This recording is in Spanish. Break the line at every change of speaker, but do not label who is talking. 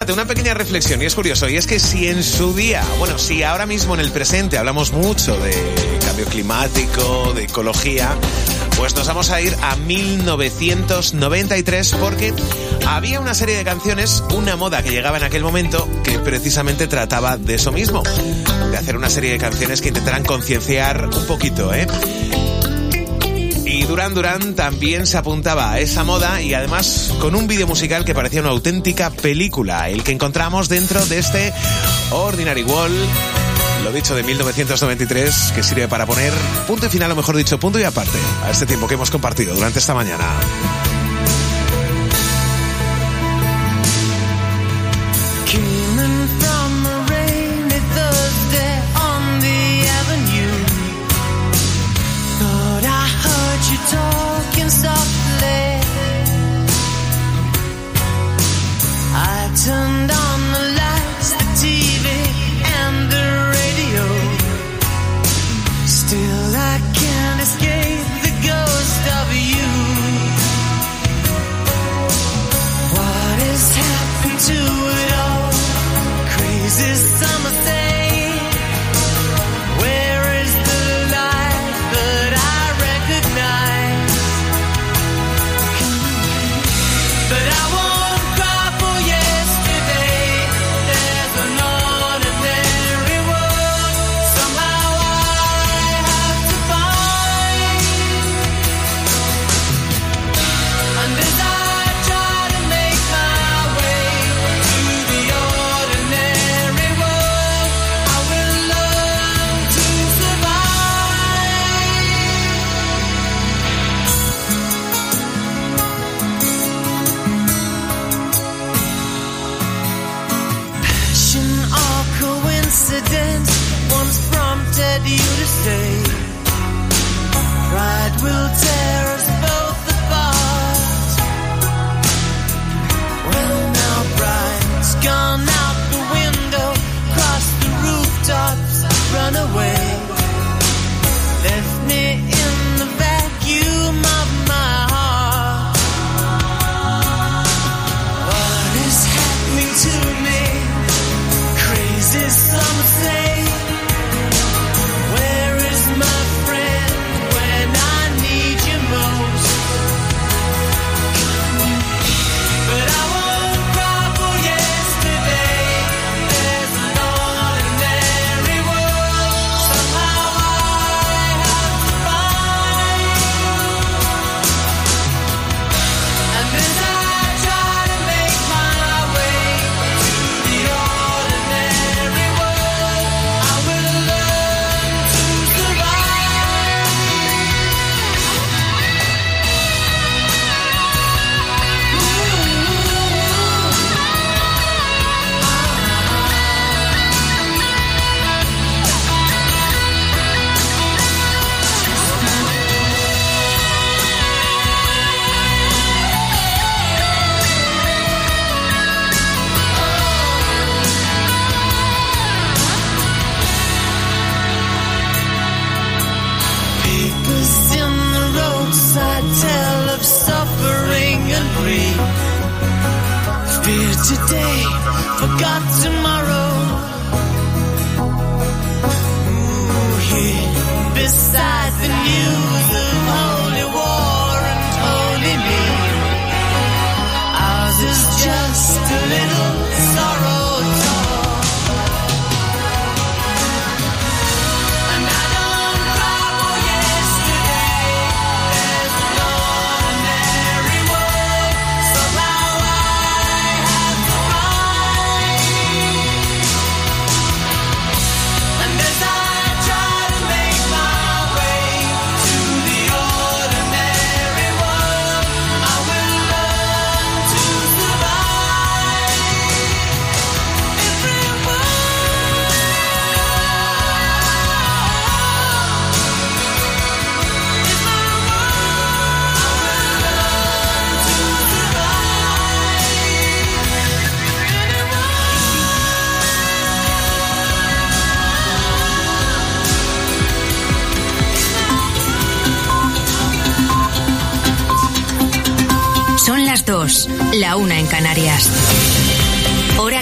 fíjate, una pequeña reflexión, y es curioso, y es que si en su día, bueno, si ahora mismo en el presente hablamos mucho de cambio climático, de ecología, pues nos vamos a ir a 1993 porque había una serie de canciones, una moda que llegaba en aquel momento que precisamente trataba de eso mismo, de hacer una serie de canciones que intentaran concienciar un poquito, Y Duran Duran también se apuntaba a esa moda y además con un vídeo musical que parecía una auténtica película, el que encontramos dentro de este Ordinary Wall, lo dicho, de 1993, que sirve para poner punto y final, o mejor dicho, punto y aparte a este tiempo que hemos compartido durante esta mañana.
Turned on the lights, the TV and the radio. Still I can't escape the ghost of you. What has happened to it all? Crazy summer thing. Where is the light that I recognize? But I won't cry for yesterday. There's an ordinary world. Somehow I have to find. And as I try to make my way to the ordinary world, I will learn to Passion or coincidence once prompted you to stay. Pride will tear us both apart. Well, now pride's gone out the window, crossed the rooftops, run away. Left me in the vacuum of my heart. What is happening to me? Crazy some say. Where is my friend when I need you most? But I won't cry for yesterday. There's an ordinary world. Somehow I have to find. And as I try to make my way to the ordinary world, I will learn to survive. Papers in the roadside tell of suffering and grief. Fear today, forgot tomorrow. Ooh, here beside the news of holy war and holy need. Ours is just a little sorrow talk. And I don't cry for yesterday. There's an ordinary world. Somehow I have to find. And as I try to make my way to the ordinary world, I will learn to survive.
Son las 2, la 1 en Canarias. Hora